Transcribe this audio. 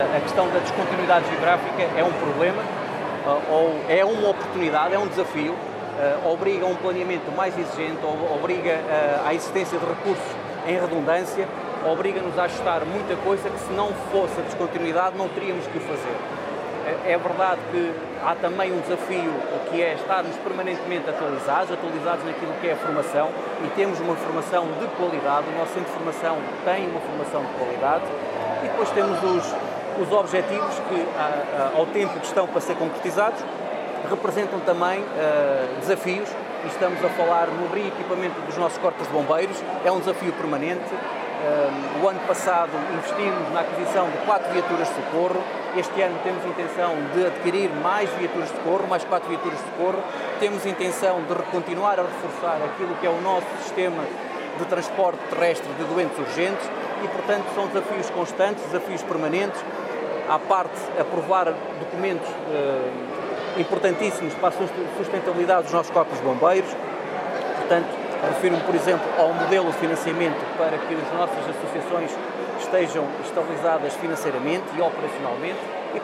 A questão da descontinuidade geográfica é um problema, ou é uma oportunidade, é um desafio, obriga a um planeamento mais exigente, obriga à existência de recursos em redundância, obriga-nos a ajustar muita coisa que, se não fosse a descontinuidade, não teríamos que o fazer. É verdade que há também um desafio, que é estarmos permanentemente atualizados naquilo que é a formação, e temos uma formação de qualidade. O nosso centro de formação tem uma formação de qualidade, e depois temos os objetivos que, ao tempo que estão para ser concretizados, representam também desafios, e estamos a falar no reequipamento dos nossos corpos de bombeiros. É um desafio permanente. O ano passado investimos na aquisição de 4 viaturas de socorro. Este ano temos intenção de adquirir mais viaturas de socorro, mais 4 viaturas de socorro. Temos intenção de continuar a reforçar aquilo que é o nosso sistema de transporte terrestre de doentes urgentes, e, portanto, são desafios constantes, desafios permanentes. À parte, aprovar documentos importantíssimos para a sustentabilidade dos nossos corpos de bombeiros. Portanto, refiro-me, por exemplo, ao modelo de financiamento para que as nossas associações estejam estabilizadas financeiramente e operacionalmente.